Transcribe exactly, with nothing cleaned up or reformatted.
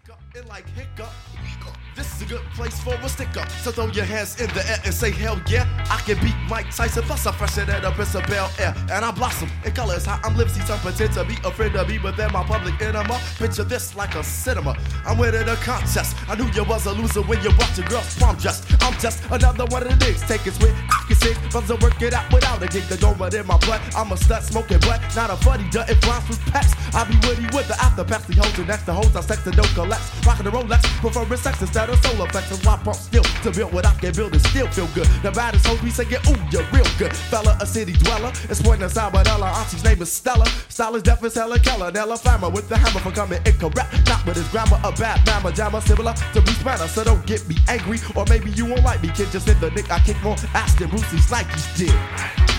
up and like hiccup. This is a good place for a stick up. So throw your hands in the air and say hell yeah. I can beat Mike Tyson, plus I'm fresher than a Prince of Bel Air. And I blossom in colors how I'm living. Some pretend to be a friend of me, but they're my public enema. Picture this like a cinema. I'm winning a contest. I knew you was a loser when you brought your girl's prom dress. I'm just another one of the niggas taking swing. I can sing, but to work it out without a gig. The going in my blood. I'm a stud smoking blood, not a funny duck. It rhymes with packs. I be witty with the after packs. The hoes and next the hoes I sex and don't collapse. Rockin' the Rolex, preferring sex instead of solo flex. And why pump still to build what I can build and still feel good. The baddest hoes be saying, ooh, you're real good. Fella, a city dweller. It's pointing us out, but Ella, auntie's name is Stella. Style is deaf as hella Keller. Nella Flammer with the hammer for coming incorrect. Not with his grammar, a bad mamma jammer. Similar to Bruce Banner, so don't get me angry. Or maybe you won't like me, kid. Just hit the nick I kick more ass than Brucey's Nikes did.